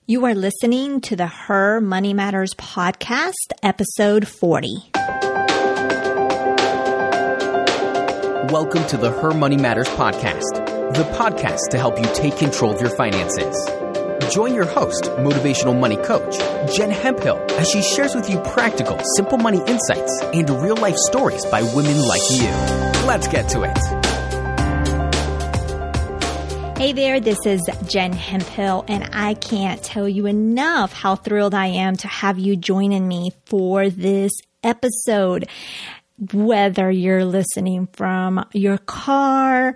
You are listening to the Her Money Matters podcast, episode 40. Welcome to the Her Money Matters podcast, the podcast to help you take control of your finances. Join your host, motivational money coach, Jen Hemphill, as she shares with you practical, simple money insights and real-life stories by women like you. Let's get to it. Hey there, this is Jen Hemphill, and I can't tell you enough how thrilled I am to have you joining me for this episode. Whether you're listening from your car,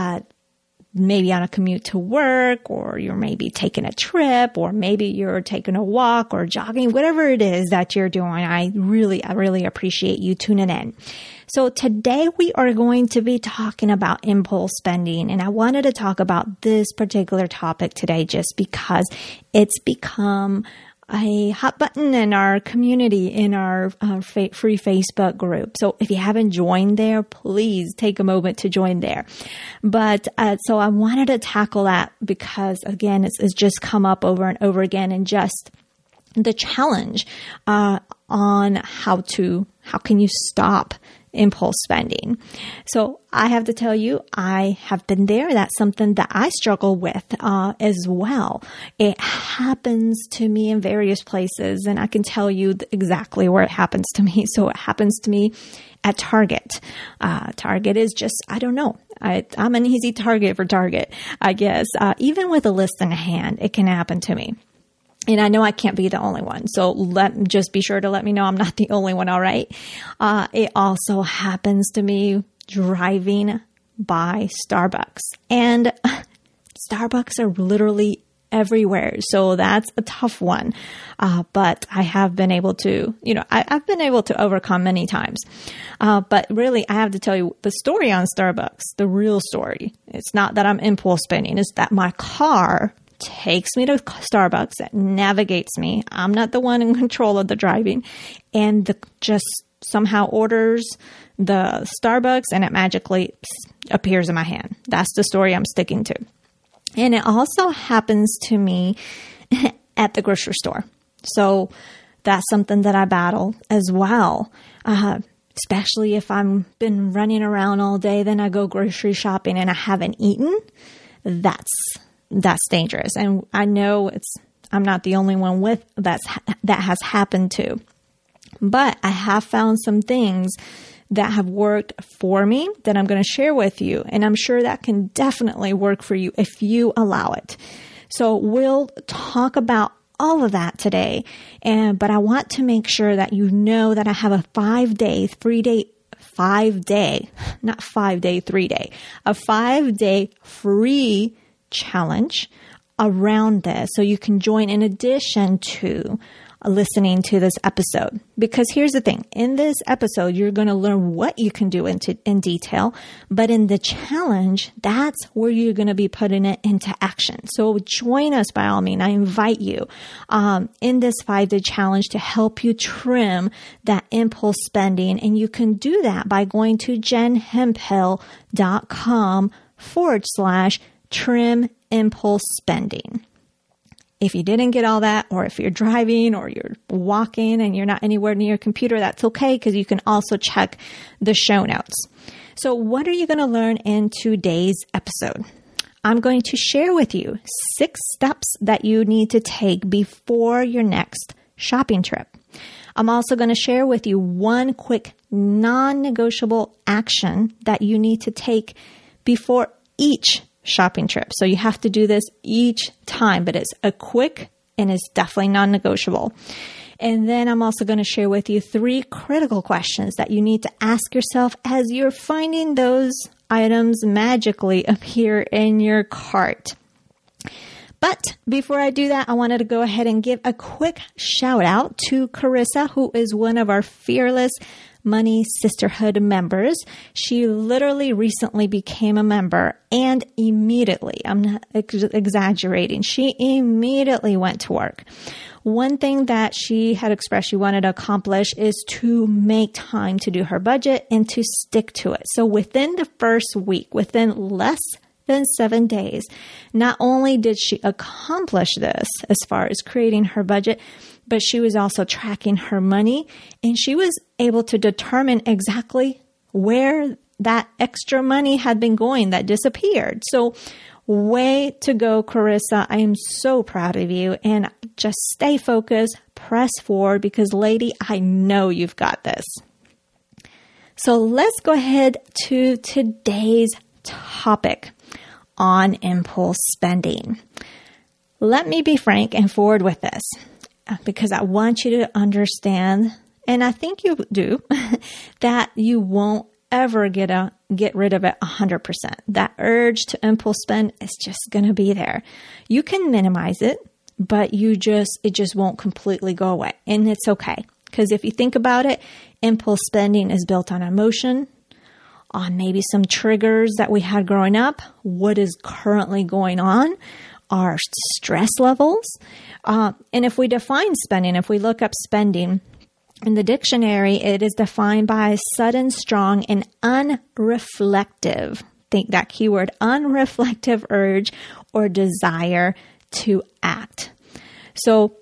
maybe on a commute to work, or you're maybe taking a trip, or maybe you're taking a walk or jogging, whatever it is that you're doing, I really appreciate you tuning in. So today we are going to be talking about impulse spending, and I wanted to talk about this particular topic today just because it's become a hot button in our community, in our free Facebook group. So if you haven't joined there, please take a moment to join there. But so I wanted to tackle that because, again, it's just come up over and over again, and just the challenge on how can you stop impulse spending. So I have to tell you, I have been there. That's something that I struggle with as well. It happens to me in various places, and I can tell you exactly where it happens to me. So it happens to me at Target. Target is just, I don't know. I'm an easy target for Target, I guess. Even with a list in hand, it can happen to me. And I know I can't be the only one. So just be sure to let me know I'm not the only one. All right. It also happens to me driving by Starbucks, and Starbucks are literally everywhere. So that's a tough one. But I have been able to, I've been able to overcome many times. But really, I have to tell you the story on Starbucks, the real story. It's not that I'm impulse spending. It's that my car takes me to Starbucks, it navigates me. I'm not the one in control of the driving, and just somehow orders the Starbucks, and it magically appears in my hand. That's the story I'm sticking to. And it also happens to me at the grocery store. So that's something that I battle as well. Especially if I'm been running around all day, then I go grocery shopping and I haven't eaten. That's dangerous. And I know I'm not the only one that has happened to, but I have found some things that have worked for me that I'm going to share with you. And I'm sure that can definitely work for you if you allow it. So we'll talk about all of that today. But I want to make sure that you know that I have a 5-day free challenge around this, so you can join in addition to listening to this episode. Because here's the thing, in this episode, you're going to learn what you can do in detail, but in the challenge, that's where you're going to be putting it into action. So join us by all means. I invite you in this 5-day challenge to help you trim that impulse spending. And you can do that by going to jenhemphill.com/trim impulse spending. If you didn't get all that, or if you're driving or you're walking and you're not anywhere near your computer, that's okay, because you can also check the show notes. So what are you going to learn in today's episode? I'm going to share with you 6 steps that you need to take before your next shopping trip. I'm also going to share with you 1 quick non-negotiable action that you need to take before each shopping trip. So you have to do this each time, but it's a quick and it's definitely non-negotiable. And then I'm also going to share with you 3 critical questions that you need to ask yourself as you're finding those items magically appear in your cart. But before I do that, I wanted to go ahead and give a quick shout out to Carissa, who is one of our Fearless Money Sisterhood members. She literally recently became a member, and immediately, I'm not exaggerating, she immediately went to work. One thing that she had expressed she wanted to accomplish is to make time to do her budget and to stick to it. So within the first week, within less than 7 days. Not only did she accomplish this as far as creating her budget, but she was also tracking her money, and she was able to determine exactly where that extra money had been going that disappeared. So way to go, Carissa. I am so proud of you, and just stay focused, press forward, because lady, I know you've got this. So let's go ahead to today's topic on impulse spending. Let me be frank and forward with this, because I want you to understand, and I think you do, that you won't ever get rid of it 100%. That urge to impulse spend is just going to be there. You can minimize it, but it just won't completely go away. And it's okay. Because if you think about it, impulse spending is built on emotion, on maybe some triggers that we had growing up, what is currently going on, our stress levels. And if we define spending, if we look up spending in the dictionary, it is defined by sudden, strong, and unreflective, think that keyword, unreflective urge or desire to act. So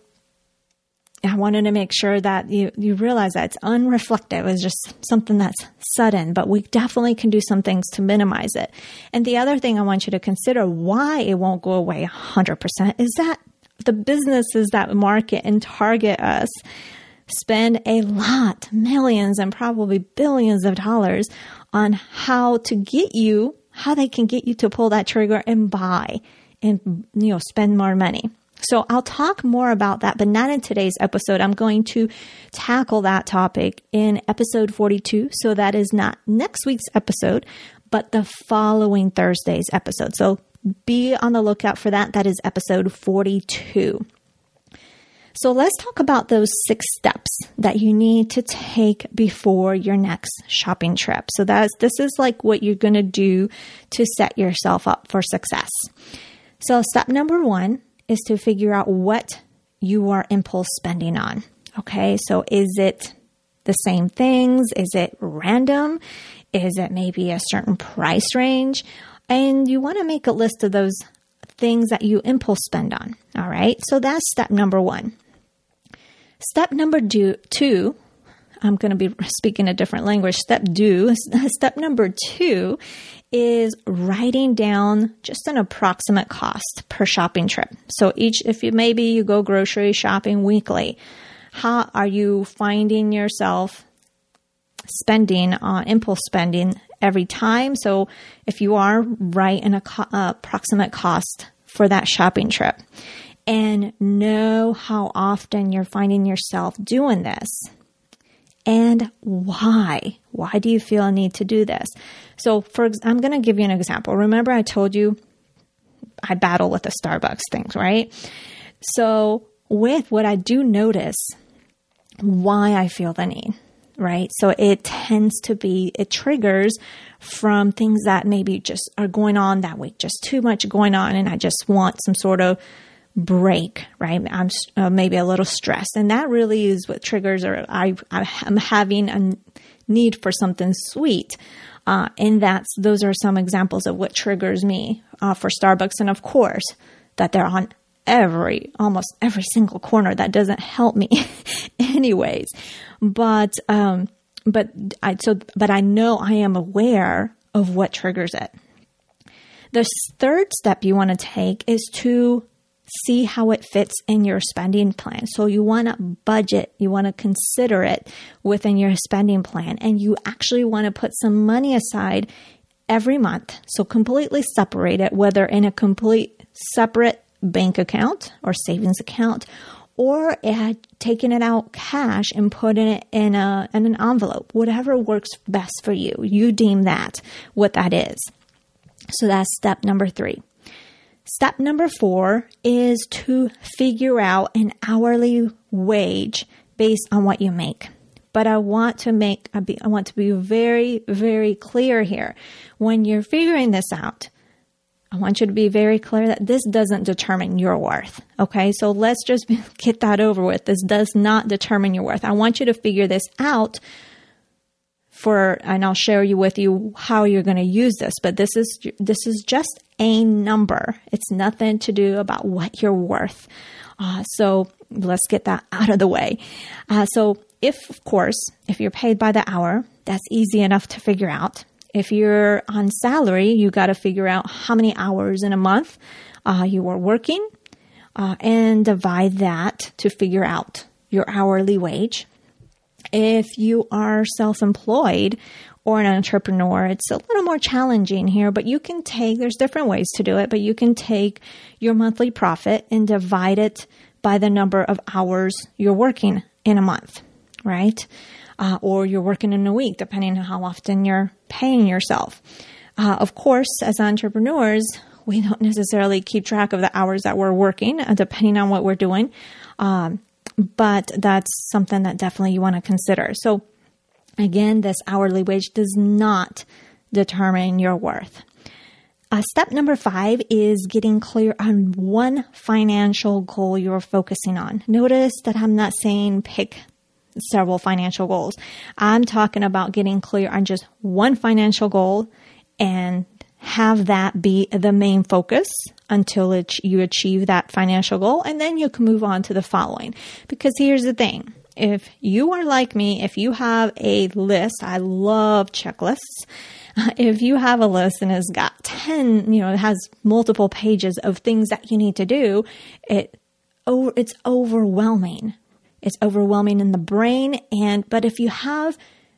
I wanted to make sure that you realize that it's unreflective. It's just something that's sudden, but we definitely can do some things to minimize it. And the other thing I want you to consider why it won't go away 100% is that the businesses that market and target us spend a lot, millions and probably billions of dollars on how they can get you to pull that trigger and buy and, spend more money. So I'll talk more about that, but not in today's episode. I'm going to tackle that topic in episode 42. So that is not next week's episode, but the following Thursday's episode. So be on the lookout for that. That is episode 42. So let's talk about those 6 steps that you need to take before your next shopping trip. So this is like what you're going to do to set yourself up for success. So step number 1 is to figure out what you are impulse spending on. Okay, so is it the same things? Is it random? Is it maybe a certain price range? And you want to make a list of those things that you impulse spend on. All right, so that's step number 1. Step number 2, I'm going to be speaking a different language. Step number 2 is writing down just an approximate cost per shopping trip. So if you go grocery shopping weekly, how are you finding yourself spending on impulse spending every time? So if you are, write an approximate cost for that shopping trip and know how often you're finding yourself doing this. And why? Why do you feel a need to do this? So I'm going to give you an example. Remember I told you I battle with the Starbucks things, right? So with what I do notice, why I feel the need, right? So it triggers from things that maybe just are going on that week, just too much going on, and I just want some sort of break, right? I'm maybe a little stressed, and that really is what triggers, or I'm having a need for something sweet, and those are some examples of what triggers me for Starbucks. And of course, that they're on almost every single corner. That doesn't help me, anyways. But I know I am aware of what triggers it. The third step you want to take is to see how it fits in your spending plan. So you want to budget, you want to consider it within your spending plan, and you actually want to put some money aside every month. So completely separate it, whether in a complete separate bank account or savings account, or taking it out cash and putting it in an envelope, whatever works best for you. You deem that what that is. So that's step number 3. Step number 4 is to figure out an hourly wage based on what you make. But I want to be very, very clear here. When you're figuring this out, I want you to be very clear that this doesn't determine your worth. Okay, so let's just get that over with. This does not determine your worth. I want you to figure this out and I'll share with you how you're going to use this, but this is just a number. It's nothing to do about what you're worth. So let's get that out of the way. So if you're paid by the hour, that's easy enough to figure out. If you're on salary, you got to figure out how many hours in a month you are working and divide that to figure out your hourly wage. If you are self-employed or an entrepreneur, it's a little more challenging here, but there's different ways to do it, but you can take your monthly profit and divide it by the number of hours you're working in a month, right? Or you're working in a week, depending on how often you're paying yourself. Of course, as entrepreneurs, we don't necessarily keep track of the hours that we're working, depending on what we're doing. But that's something that definitely you want to consider. So again, this hourly wage does not determine your worth. Step number 5 is getting clear on one financial goal you're focusing on. Notice that I'm not saying pick several financial goals. I'm talking about getting clear on just one financial goal and have that be the main focus until you achieve that financial goal. And then you can move on to the following. Because here's the thing. If you are like me, if you have a list, I love checklists. If you have a list and it's got 10, it has multiple pages of things that you need to do, it's overwhelming. It's overwhelming in the brain. But if you have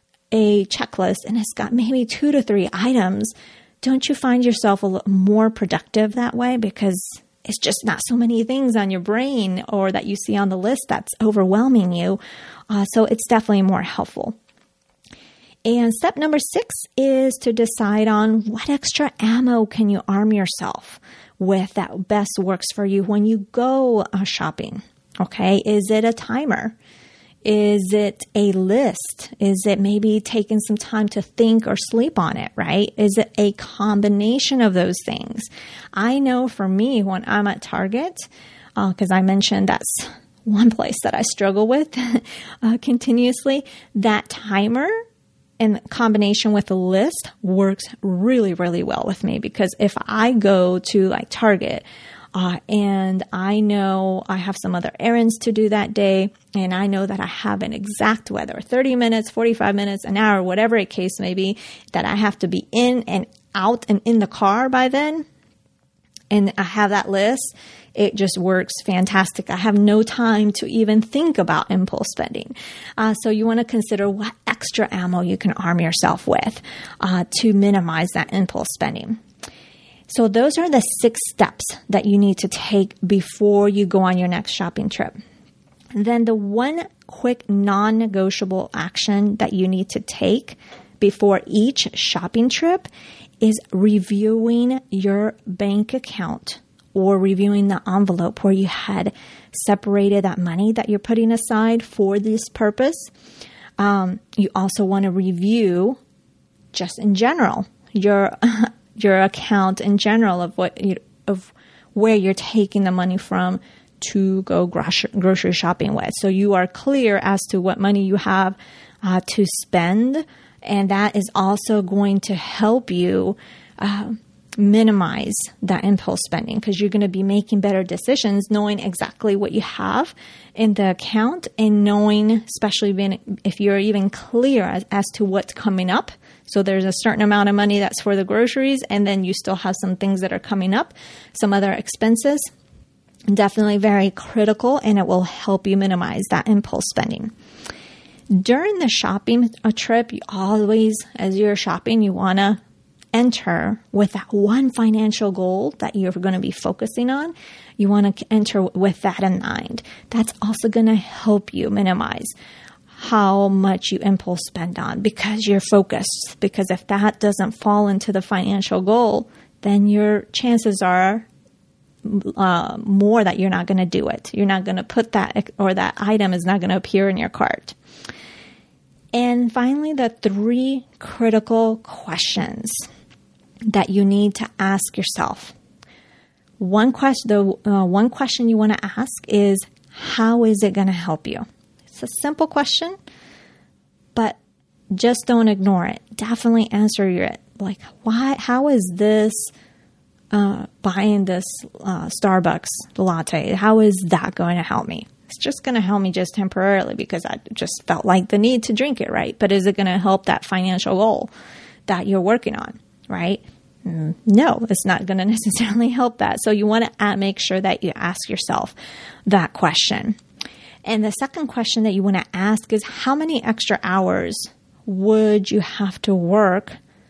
a checklist and it's got maybe 2 to 3 items, don't you find yourself a little more productive that way? Because it's just not so many things on your brain or that you see on the list that's overwhelming you. So it's definitely more helpful. And step number 6 is to decide on what extra ammo can you arm yourself with that best works for you when you go shopping. Okay, is it a timer? Is it a list? Is it maybe taking some time to think or sleep on it, right? Is it a combination of those things? I know for me, when I'm at Target, because I mentioned that's one place that I struggle with continuously, that timer in combination with a list works really, really well with me. Because if I go to like Target, and I know I have some other errands to do that day, and I know that I have an exact, whether 30 minutes, 45 minutes, an hour, whatever the case may be, that I have to be in and out and in the car by then, and I have that list, it just works fantastic. I have no time to even think about impulse spending. So you want to consider what extra ammo you can arm yourself with to minimize that impulse spending. So those are the 6 steps that you need to take before you go on your next shopping trip. And then the one quick non-negotiable action that you need to take before each shopping trip is reviewing your bank account or reviewing the envelope where you had separated that money that you're putting aside for this purpose. You also want to review, just in general, your account in general of where you're taking the money from to go grocery shopping with. So you are clear as to what money you have to spend, and that is also going to help you minimize that impulse spending, because you're going to be making better decisions knowing exactly what you have in the account and knowing, especially if you're even clear as to what's coming up. So there's a certain amount of money that's for the groceries, and then you still have some things that are coming up, some other expenses. Definitely very critical, and it will help you minimize that impulse spending. During the shopping trip, you always, as you're shopping, you want to enter with that one financial goal that you're going to be focusing on. You want to enter with that in mind. That's also going to help you minimize how much you impulse spend on, because you're focused. Because if that doesn't fall into the financial goal, then your chances are more that you're not going to do it. You're not going to put that, or that item is not going to appear in your cart. And finally, the 3 critical questions that you need to ask yourself. One question you want to ask is, how is it going to help you? It's a simple question, but just don't ignore it. Definitely answer it. Like, why? How is this buying this Starbucks latte? How is that going to help me? It's just going to help me just temporarily because I just felt like the need to drink it, right? But is it going to help that financial goal that you're working on, right? No, it's not going to necessarily help that. So you want to make sure that you ask yourself that question. And the second question that you want to ask is, how many extra hours would you have to work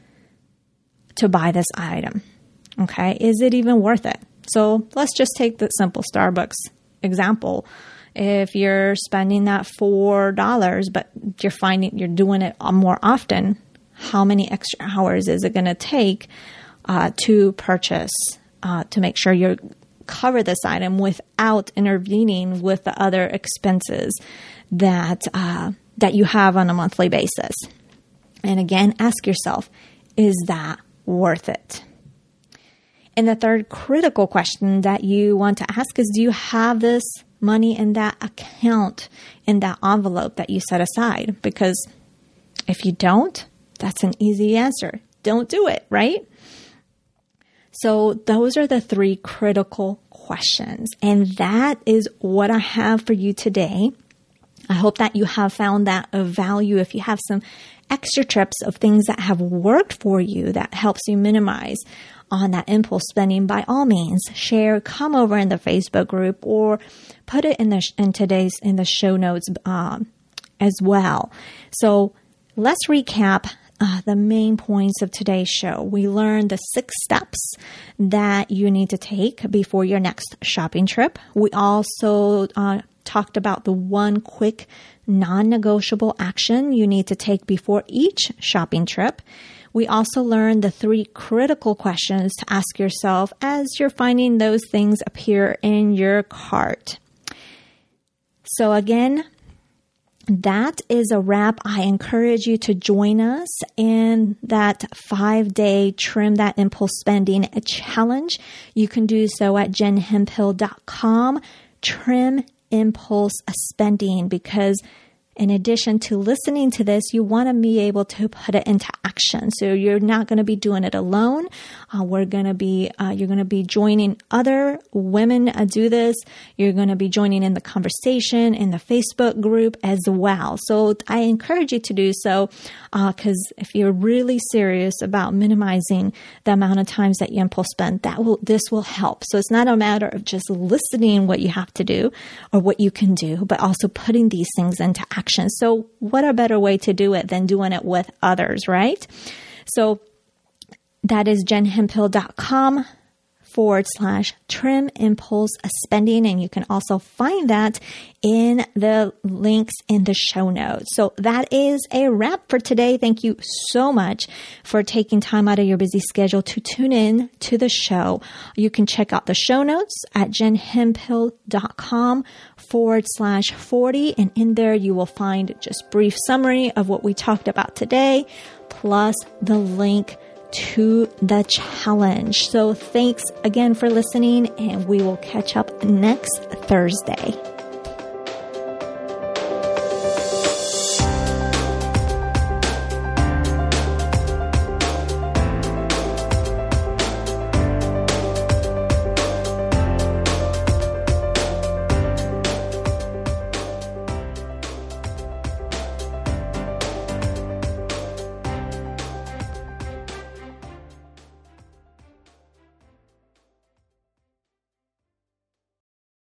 to buy this item? Okay, is it even worth it? So let's just take the simple Starbucks example. If you're spending that $4, but you're finding you're doing it more often, how many extra hours is it going to take to purchase, to make sure you cover this item without intervening with the other expenses that you have on a monthly basis? And again, ask yourself, is that worth it? And the third critical question that you want to ask is, do you have this money in that account, in that envelope that you set aside? Because if you don't, that's an easy answer. Don't do it, right? So those are the three critical questions. And that is what I have for you today. I hope that you have found that of value. If you have some extra tips of things that have worked for you that helps you minimize on that impulse spending, by all means, share, come over in the Facebook group or put it in the show notes as well. So let's recap the main points of today's show. We learned the 6 steps that you need to take before your next shopping trip. We also talked about the 1 quick non-negotiable action you need to take before each shopping trip. We also learned the 3 critical questions to ask yourself as you're finding those things appear in your cart. So again, that is a wrap. I encourage you to join us in that 5-day Trim That Impulse Spending challenge. You can do so at jenhemphill.com, Trim Impulse Spending, because in addition to listening to this, you want to be able to put it into action. So you're not going to be doing it alone. You're going to be joining other women do this. You're going to be joining in the conversation in the Facebook group as well. So I encourage you to do so because if you're really serious about minimizing the amount of times that you impulse spend, this will help. So it's not a matter of just listening what you have to do or what you can do, but also putting these things into action. So what a better way to do it than doing it with others, right? So that is jenhemphill.com /Trim Impulse Spending. And you can also find that in the links in the show notes. So that is a wrap for today. Thank you so much for taking time out of your busy schedule to tune in to the show. You can check out the show notes at jenhemphill.com /40. And in there, you will find just brief summary of what we talked about today, plus the link to the challenge. So thanks again for listening, and we will catch up next Thursday.